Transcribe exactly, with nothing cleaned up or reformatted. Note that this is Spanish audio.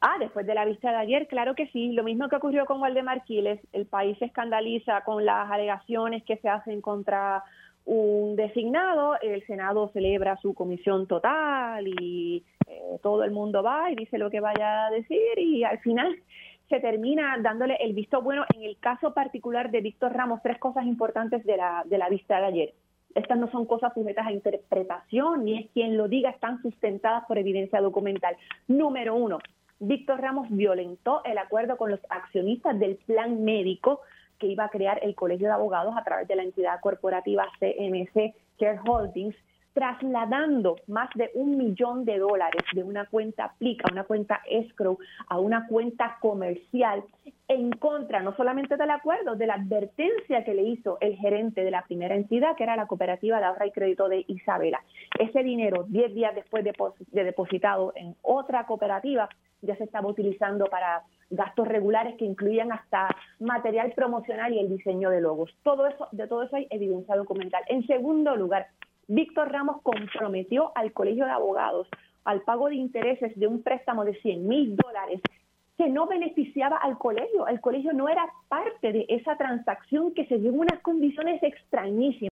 Ah, después de la vista de ayer, claro que sí. Lo mismo que ocurrió con Waldemar Quiles, el país se escandaliza con las alegaciones que se hacen contra un designado, el Senado celebra su comisión total y eh, todo el mundo va y dice lo que vaya a decir y al final se termina dándole el visto bueno. En el caso particular de Víctor Ramos, tres cosas importantes de la, de la vista de ayer. Estas no son cosas sujetas a interpretación, ni es quien lo diga, están sustentadas por evidencia documental. Número uno, Víctor Ramos violentó el acuerdo con los accionistas del plan médico que iba a crear el Colegio de Abogados a través de la entidad corporativa C M C Shareholdings, trasladando más de un millón de dólares de una cuenta plica, una cuenta escrow, a una cuenta comercial en contra no solamente del acuerdo, de la advertencia que le hizo el gerente de la primera entidad, que era la Cooperativa de Ahorro y Crédito de Isabela. Ese dinero, diez días después de, de depositado en otra cooperativa, ya se estaba utilizando para gastos regulares que incluían hasta material promocional y el diseño de logos. Todo eso, de todo eso hay evidencia documental. En segundo lugar, Víctor Ramos comprometió al Colegio de Abogados al pago de intereses de un préstamo de cien mil dólares que no beneficiaba al colegio. El colegio no era parte de esa transacción que se dio en unas condiciones extrañísimas.